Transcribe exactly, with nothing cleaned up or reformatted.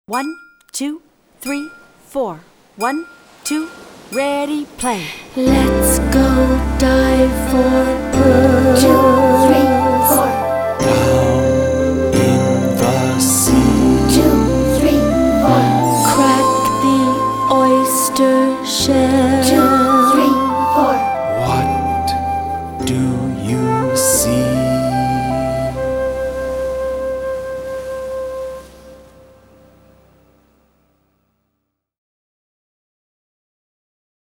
One, two, three, four. One, two, ready, play. Let's go dive for pearls.